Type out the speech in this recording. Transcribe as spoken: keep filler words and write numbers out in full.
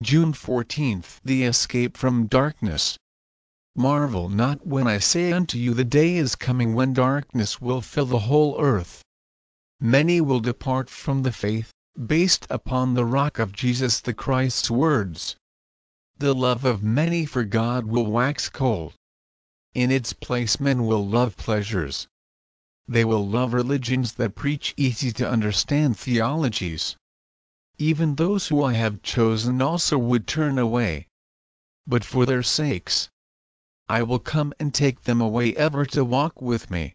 June fourteenth. The escape from darkness. Marvel not when I say unto you, the day is coming when darkness will fill the whole earth. Many will depart from the faith, based upon the rock of Jesus the Christ's words. The love of many for God will wax cold. In its place men will love pleasures. They will love religions that preach easy-to-understand theologies. Even those who I have chosen also would turn away. But for their sakes, I will come and take them away ever to walk with me.